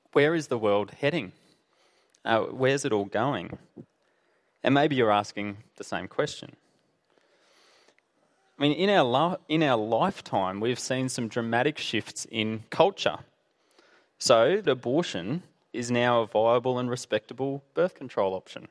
where is the world heading? Where's it all going? And maybe you're asking the same question. I mean, in our lifetime, we've seen some dramatic shifts in culture. So abortion is now a viable and respectable birth control option.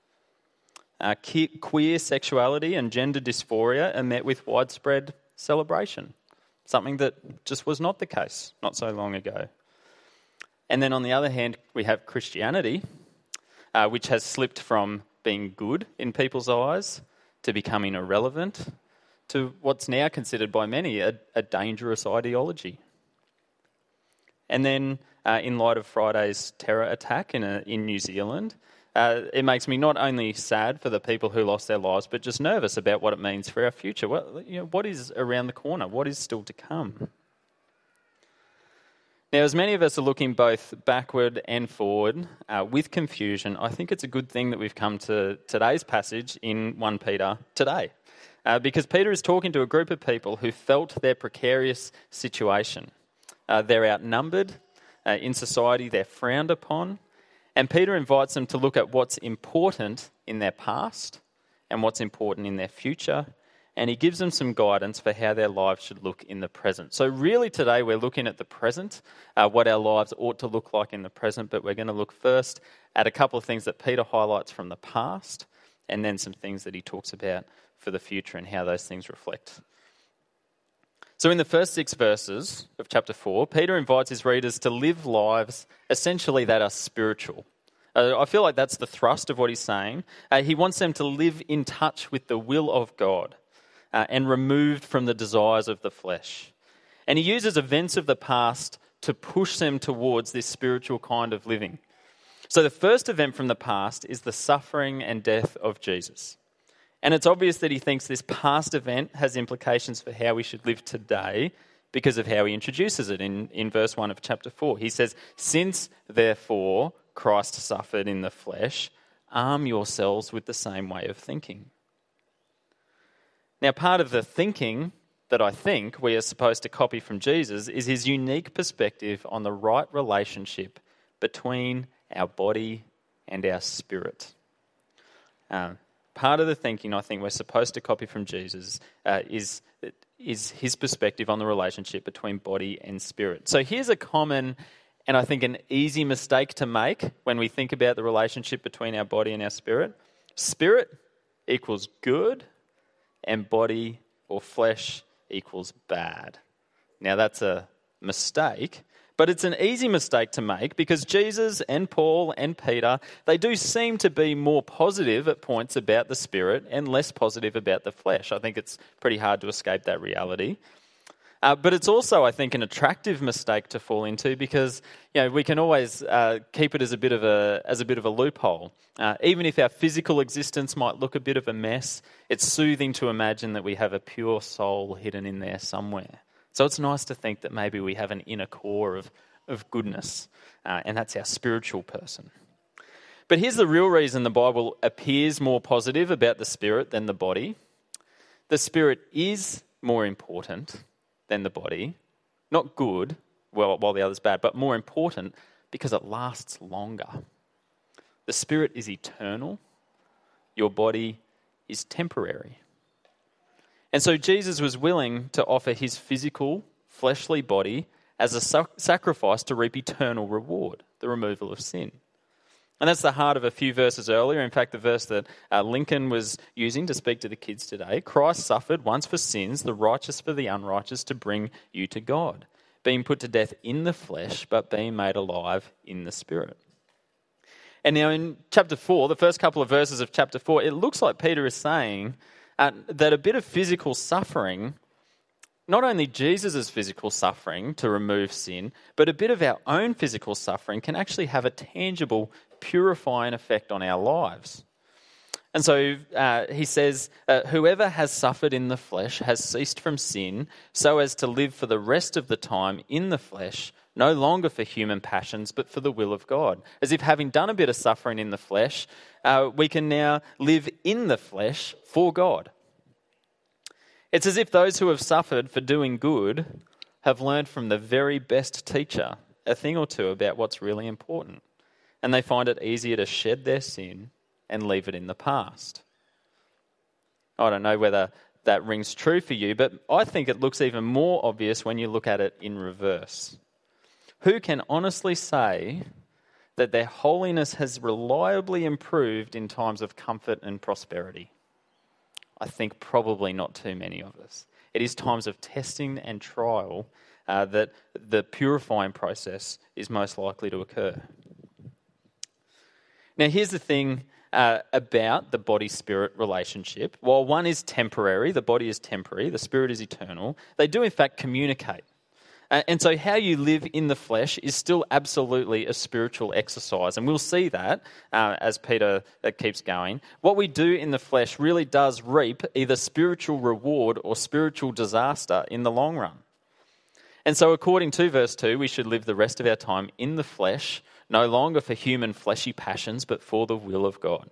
Queer sexuality and gender dysphoria are met with widespread celebration, something that just was not the case not so long ago. And then on the other hand, we have Christianity, which has slipped from being good in people's eyes to becoming irrelevant to what's now considered by many a dangerous ideology. And then in light of Friday's terror attack in New Zealand, it makes me not only sad for the people who lost their lives, but just nervous about what it means for our future. What is around the corner? What is still to come? Now, as many of us are looking both backward and forward with confusion, I think it's a good thing that we've come to today's passage in 1 Peter today. Because Peter is talking to a group of people who felt their precarious situation. They're outnumbered. In society, they're frowned upon. And Peter invites them to look at what's important in their past and what's important in their future. And he gives them some guidance for how their lives should look in the present. So really today we're looking at the present, what our lives ought to look like in the present. But we're going to look first at a couple of things that Peter highlights from the past and then some things that he talks about for the future and how those things reflect. So in the first 6 verses of chapter 4, Peter invites his readers to live lives essentially that are spiritual. I feel like that's the thrust of what he's saying. He wants them to live in touch with the will of God and removed from the desires of the flesh. And he uses events of the past to push them towards this spiritual kind of living. So the first event from the past is the suffering and death of Jesus. And it's obvious that he thinks this past event has implications for how we should live today because of how he introduces it in verse 1 of chapter 4. He says, "Since, therefore, Christ suffered in the flesh, arm yourselves with the same way of thinking." Now, part of the thinking that I think we are supposed to copy from Jesus is his unique perspective on the right relationship between our body and our spirit. Part of the thinking I think we're supposed to copy from Jesus is his perspective on the relationship between body and spirit. So here's a common and I think an easy mistake to make when we think about the relationship between our body and our spirit. Spirit equals good and body or flesh equals bad. Now that's a mistake, but it's an easy mistake to make because Jesus and Paul and Peter, they do seem to be more positive at points about the spirit and less positive about the flesh. I think it's pretty hard to escape that reality. But it's also, I think, an attractive mistake to fall into because we can always keep it as a bit of a loophole. Even if our physical existence might look a bit of a mess, it's soothing to imagine that we have a pure soul hidden in there somewhere. So it's nice to think that maybe we have an inner core of goodness, and that's our spiritual person. But here's the real reason the Bible appears more positive about the spirit than the body. The spirit is more important than the body. Not good, while the other's bad, but more important because it lasts longer. The spirit is eternal. Your body is temporary. And so Jesus was willing to offer his physical, fleshly body as a sacrifice to reap eternal reward, the removal of sin. And that's the heart of a few verses earlier. In fact, the verse that Lincoln was using to speak to the kids today. Christ suffered once for sins, the righteous for the unrighteous, to bring you to God, being put to death in the flesh, but being made alive in the spirit. And now in chapter 4, the first couple of verses of chapter 4, it looks like Peter is saying that a bit of physical suffering, not only Jesus' physical suffering to remove sin, but a bit of our own physical suffering can actually have a tangible, purifying effect on our lives. And so he says, whoever has suffered in the flesh has ceased from sin so as to live for the rest of the time in the flesh, no longer for human passions, but for the will of God. As if having done a bit of suffering in the flesh, we can now live in the flesh for God. It's as if those who have suffered for doing good have learned from the very best teacher a thing or two about what's really important. And they find it easier to shed their sin and leave it in the past. I don't know whether that rings true for you, but I think it looks even more obvious when you look at it in reverse. Who can honestly say that their holiness has reliably improved in times of comfort and prosperity? I think probably not too many of us. It is times of testing and trial that the purifying process is most likely to occur. Now, here's the thing about the body-spirit relationship. While one is temporary, the body is temporary, the spirit is eternal, they do in fact communicate. And so how you live in the flesh is still absolutely a spiritual exercise. And we'll see that as Peter keeps going. What we do in the flesh really does reap either spiritual reward or spiritual disaster in the long run. And so according to verse 2, we should live the rest of our time in the flesh, no longer for human fleshy passions, but for the will of God.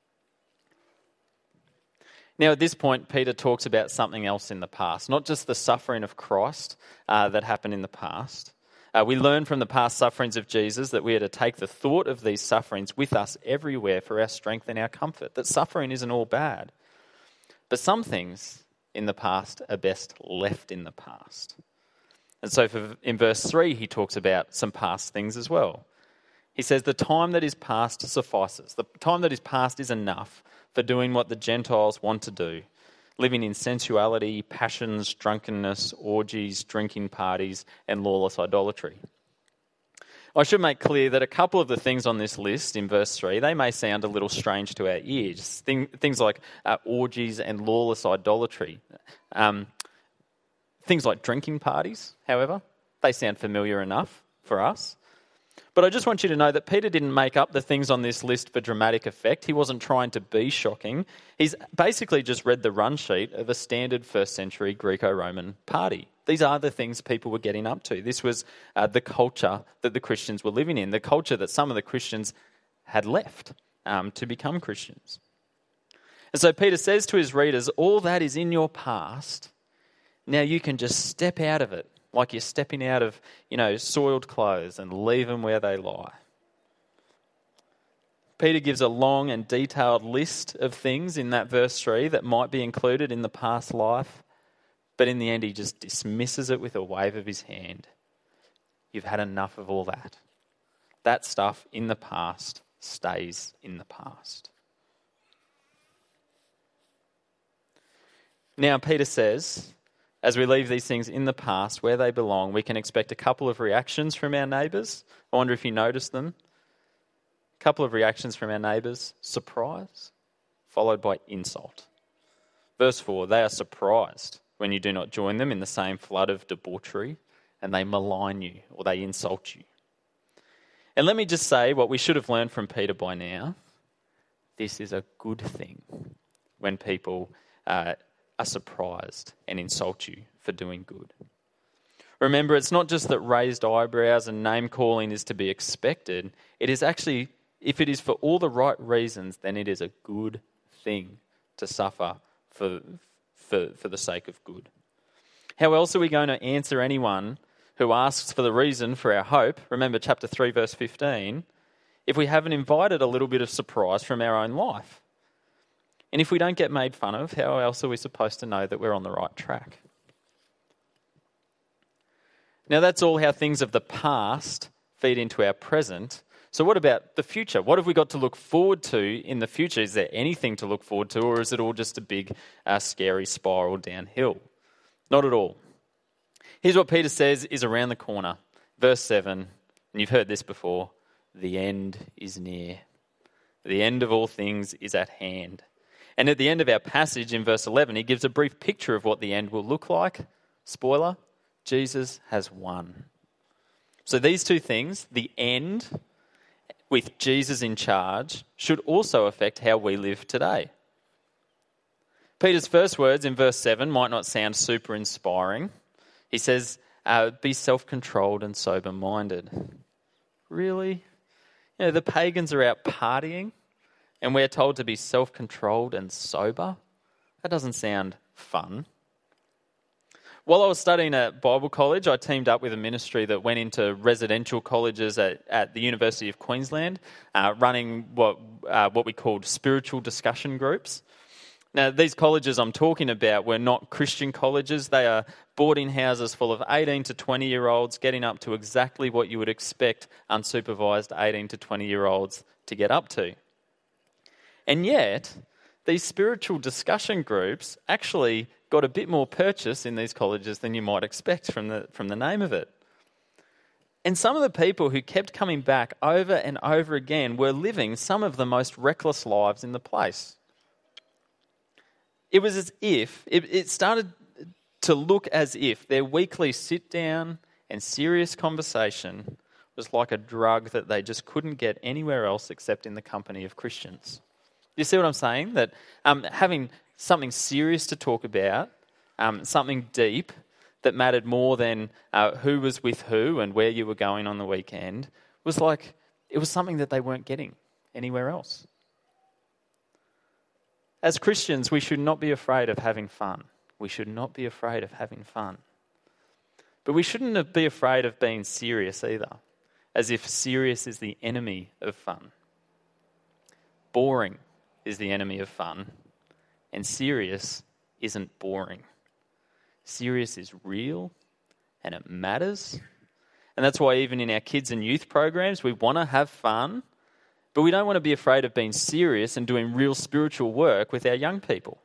Now, at this point, Peter talks about something else in the past, not just the suffering of Christ that happened in the past. We learn from the past sufferings of Jesus that we are to take the thought of these sufferings with us everywhere for our strength and our comfort, that suffering isn't all bad. But some things in the past are best left in the past. And so in verse 3, he talks about some past things as well. He says, the time that is past suffices. The time that is past is enough for doing what the Gentiles want to do, living in sensuality, passions, drunkenness, orgies, drinking parties, and lawless idolatry. I should make clear that a couple of the things on this list in verse 3, they may sound a little strange to our ears. Things like orgies and lawless idolatry. Things like drinking parties, however, they sound familiar enough for us. But I just want you to know that Peter didn't make up the things on this list for dramatic effect. He wasn't trying to be shocking. He's basically just read the run sheet of a standard first century Greco-Roman party. These are the things people were getting up to. This was the culture that the Christians were living in, the culture that some of the Christians had left to become Christians. And so Peter says to his readers, all that is in your past. Now you can just step out of it. Like you're stepping out of, soiled clothes and leave them where they lie. Peter gives a long and detailed list of things in that verse 3 that might be included in the past life, but in the end he just dismisses it with a wave of his hand. You've had enough of all that. That stuff in the past stays in the past. Now Peter says, as we leave these things in the past where they belong, we can expect a couple of reactions from our neighbours. I wonder if you noticed them. A couple of reactions from our neighbours. Surprise, followed by insult. Verse 4, they are surprised when you do not join them in the same flood of debauchery, and they malign you or they insult you. And let me just say what we should have learned from Peter by now. This is a good thing when people are surprised and insult you for doing good. Remember, it's not just that raised eyebrows and name-calling is to be expected. It is actually, if it is for all the right reasons, then it is a good thing to suffer for the sake of good. How else are we going to answer anyone who asks for the reason for our hope? Remember chapter 3, verse 15. If we haven't invited a little bit of surprise from our own life. And if we don't get made fun of, how else are we supposed to know that we're on the right track? Now that's all how things of the past feed into our present. So what about the future? What have we got to look forward to in the future? Is there anything to look forward to, or is it all just a big, scary spiral downhill? Not at all. Here's what Peter says is around the corner. Verse 7, and you've heard this before, the end is near. The end of all things is at hand. And at the end of our passage in verse 11, he gives a brief picture of what the end will look like. Spoiler, Jesus has won. So these two things, the end with Jesus in charge, should also affect how we live today. Peter's first words in verse 7 might not sound super inspiring. He says, be self-controlled and sober-minded. Really? The pagans are out partying, and we're told to be self-controlled and sober? That doesn't sound fun. While I was studying at Bible college, I teamed up with a ministry that went into residential colleges at the University of Queensland, running what we called spiritual discussion groups. Now, these colleges I'm talking about were not Christian colleges. They are boarding houses full of 18 to 20-year-olds getting up to exactly what you would expect unsupervised 18 to 20-year-olds to get up to. And yet, these spiritual discussion groups actually got a bit more purchase in these colleges than you might expect from the name of it. And some of the people who kept coming back over and over again were living some of the most reckless lives in the place. It was as if, it started to look as if their weekly sit-down and serious conversation was like a drug that they just couldn't get anywhere else except in the company of Christians. You see what I'm saying? That having something serious to talk about, something deep that mattered more than who was with who and where you were going on the weekend, was like, it was something that they weren't getting anywhere else. As Christians, we should not be afraid of having fun. We should not be afraid of having fun. But we shouldn't be afraid of being serious either, as if serious is the enemy of fun. Boring is the enemy of fun, and serious isn't boring. Serious is real, and it matters. And that's why even in our kids and youth programs, we want to have fun, but we don't want to be afraid of being serious and doing real spiritual work with our young people.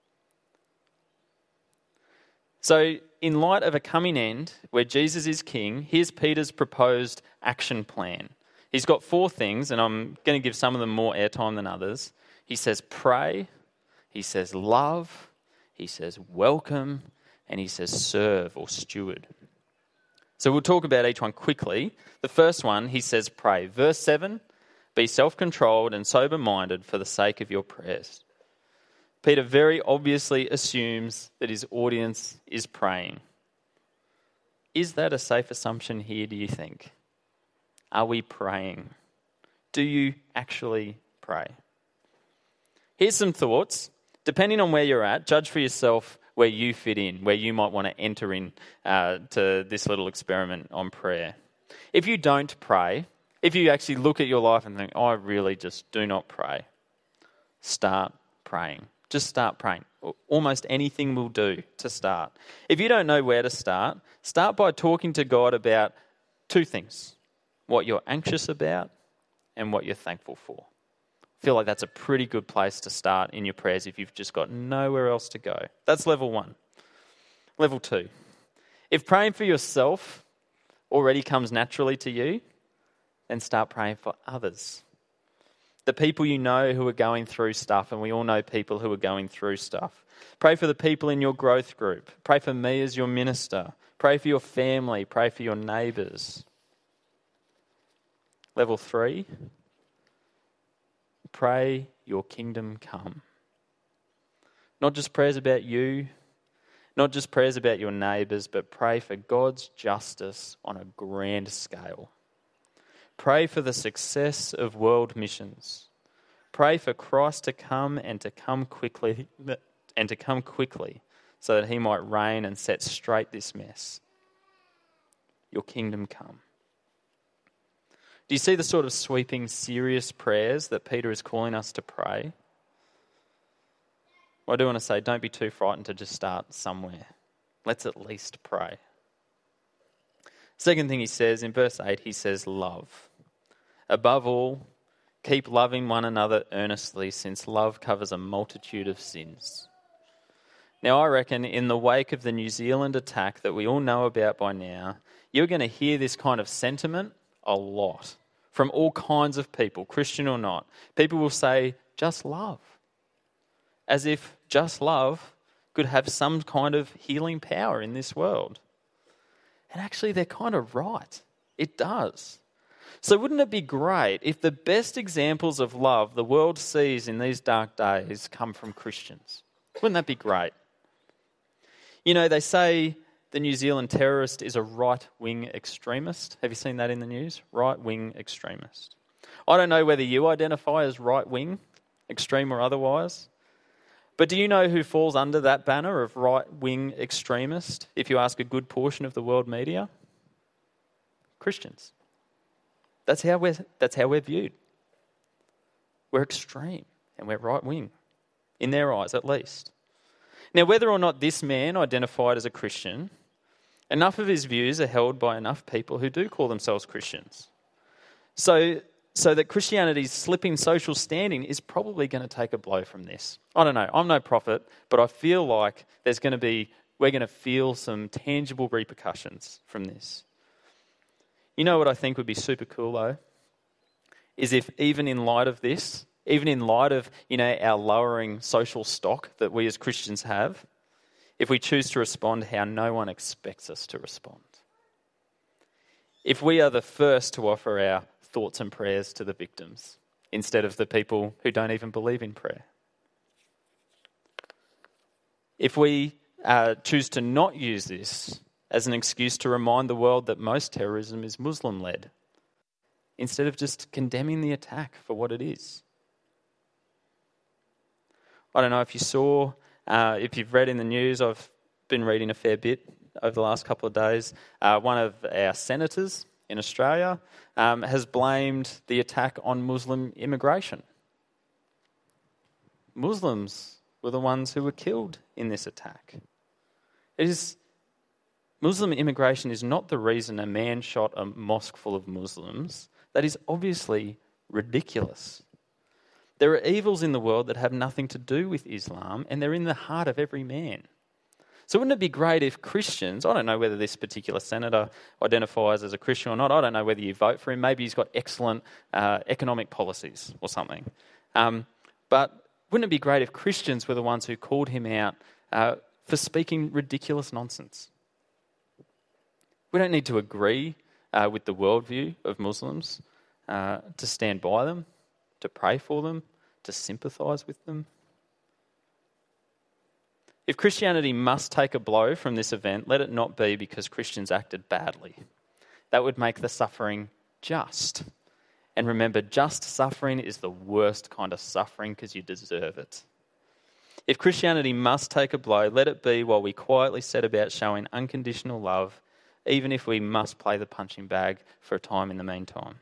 So, in light of a coming end where Jesus is king, here's Peter's proposed action plan. He's got 4 things, and I'm going to give some of them more airtime than others. He says pray, he says love, he says welcome, and he says serve or steward. So we'll talk about each one quickly. The first one, he says pray. Verse 7, be self-controlled and sober-minded for the sake of your prayers. Peter very obviously assumes that his audience is praying. Is that a safe assumption here, do you think? Are we praying? Do you actually pray? Here's some thoughts. Depending on where you're at, judge for yourself where you fit in, where you might want to enter in to this little experiment on prayer. If you don't pray, if you actually look at your life and think, I really just do not pray, start praying. Just start praying. Almost anything will do to start. If you don't know where to start by talking to God about 2 things: what you're anxious about and what you're thankful for. I feel like that's a pretty good place to start in your prayers if you've just got nowhere else to go. That's level 1. Level 2. If praying for yourself already comes naturally to you, then start praying for others. The people you know who are going through stuff, and we all know people who are going through stuff. Pray for the people in your growth group. Pray for me as your minister. Pray for your family. Pray for your neighbours. Level 3, pray your kingdom come. Not just prayers about you, not just prayers about your neighbours, but pray for God's justice on a grand scale. Pray for the success of world missions. Pray for Christ to come and to come quickly, so that he might reign and set straight this mess. Your kingdom come. Do you see the sort of sweeping, serious prayers that Peter is calling us to pray? Well, I do want to say, don't be too frightened to just start somewhere. Let's at least pray. Second thing he says, in verse 8, he says love. Above all, keep loving one another earnestly, since love covers a multitude of sins. Now, I reckon in the wake of the New Zealand attack that we all know about by now, you're going to hear this kind of sentiment a lot from all kinds of people, Christian or not. People will say, just love. As if just love could have some kind of healing power in this world. And actually, they're kind of right. It does. So wouldn't it be great if the best examples of love the world sees in these dark days come from Christians? Wouldn't that be great? You know, they say the New Zealand terrorist is a right-wing extremist. Have you seen that in the news? Right-wing extremist. I don't know whether you identify as right-wing, extreme or otherwise, But do you know who falls under that banner of right-wing extremist, if you ask a good portion of the world media? Christians. That's how we're viewed. We're extreme and we're right-wing, in their eyes at least. Now, whether or not this man identified as a Christian, enough of his views are held by enough people who do call themselves Christians. So that Christianity's slipping social standing is probably going to take a blow from this. I don't know, I'm no prophet, but I feel like we're going to feel some tangible repercussions from this. You know what I think would be super cool though? Is if even in light of this, even in light of, our lowering social stock that we as Christians have, if we choose to respond how no one expects us to respond. If we are the first to offer our thoughts and prayers to the victims instead of the people who don't even believe in prayer. If we choose to not use this as an excuse to remind the world that most terrorism is Muslim-led, instead of just condemning the attack for what it is. I don't know if you saw, if you've read in the news, I've been reading a fair bit over the last couple of days. One of our senators in Australia has blamed the attack on Muslim immigration. Muslims were the ones who were killed in this attack. Muslim immigration is not the reason a man shot a mosque full of Muslims. That is obviously ridiculous. There are evils in the world that have nothing to do with Islam, and they're in the heart of every man. So wouldn't it be great if Christians, I don't know whether this particular senator identifies as a Christian or not, I don't know whether you vote for him, maybe he's got excellent economic policies or something. But wouldn't it be great if Christians were the ones who called him out for speaking ridiculous nonsense? We don't need to agree with the worldview of Muslims to stand by them, to pray for them, to sympathise with them. If Christianity must take a blow from this event, let it not be because Christians acted badly. That would make the suffering just. And remember, just suffering is the worst kind of suffering because you deserve it. If Christianity must take a blow, let it be while we quietly set about showing unconditional love, even if we must play the punching bag for a time in the meantime.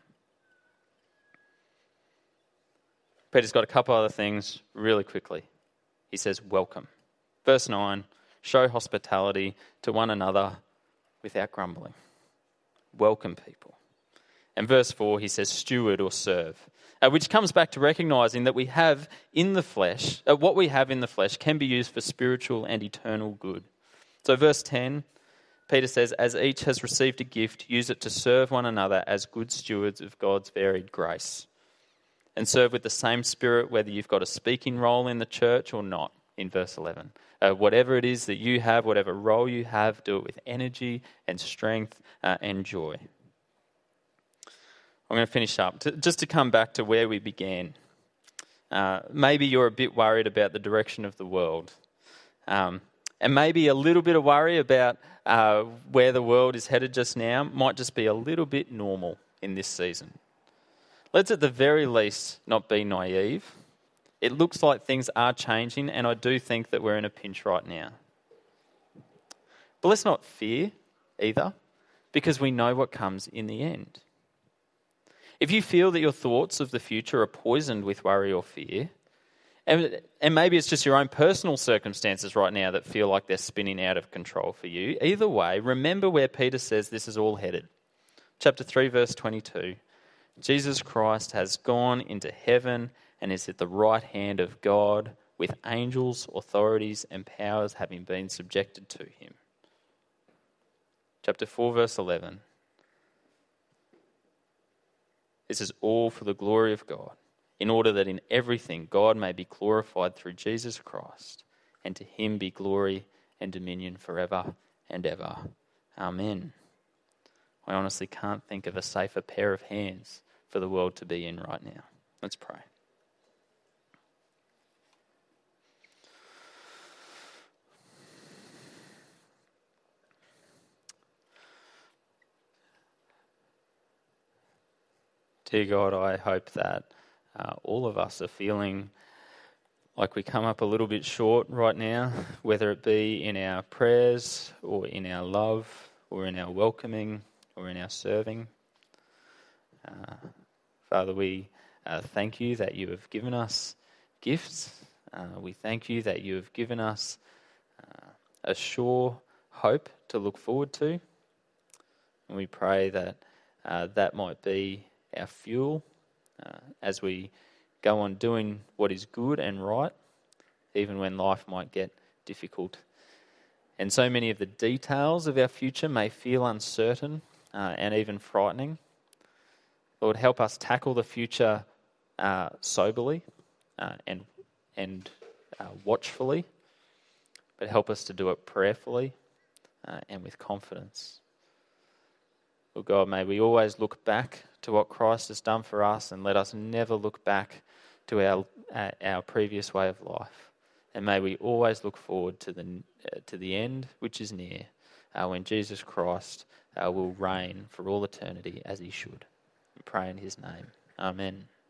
Peter's got a couple other things really quickly. He says, welcome. Verse 9, show hospitality to one another without grumbling. Welcome people. And verse 4, he says, steward or serve, which comes back to recognising that we have in the flesh, what we have in the flesh can be used for spiritual and eternal good. So verse 10, Peter says, as each has received a gift, use it to serve one another as good stewards of God's varied grace. And serve with the same spirit, whether you've got a speaking role in the church or not, in verse 11. Whatever it is that you have, whatever role you have, do it with energy and strength and joy. I'm going to finish up. Just to come back to where we began. Maybe you're a bit worried about the direction of the world. And maybe a little bit of worry about where the world is headed just now might just be a little bit normal in this season. Let's at the very least not be naive. It looks like things are changing, and I do think that we're in a pinch right now. But let's not fear either, because we know what comes in the end. If you feel that your thoughts of the future are poisoned with worry or fear, and maybe it's just your own personal circumstances right now that feel like they're spinning out of control for you, either way, remember where Peter says this is all headed. Chapter 3, verse 22. Jesus Christ has gone into heaven and is at the right hand of God, with angels, authorities, and powers having been subjected to him. Chapter 4, verse 11. This is all for the glory of God, in order that in everything God may be glorified through Jesus Christ, and to him be glory and dominion forever and ever. Amen. I honestly can't think of a safer pair of hands for the world to be in right now. Let's pray. Dear God, I hope that all of us are feeling like we come up a little bit short right now, whether it be in our prayers or in our love or in our welcoming or in our serving. Father, we thank you that you have given us gifts. We thank you that you have given us a sure hope to look forward to. And we pray that that might be our fuel as we go on doing what is good and right, even when life might get difficult. And so many of the details of our future may feel uncertain and even frightening. Lord, help us tackle the future soberly and watchfully, but help us to do it prayerfully and with confidence. Lord God, may we always look back to what Christ has done for us, and let us never look back to our previous way of life. And may we always look forward to the end, which is near, when Jesus Christ will reign for all eternity as he should. We pray in his name. Amen.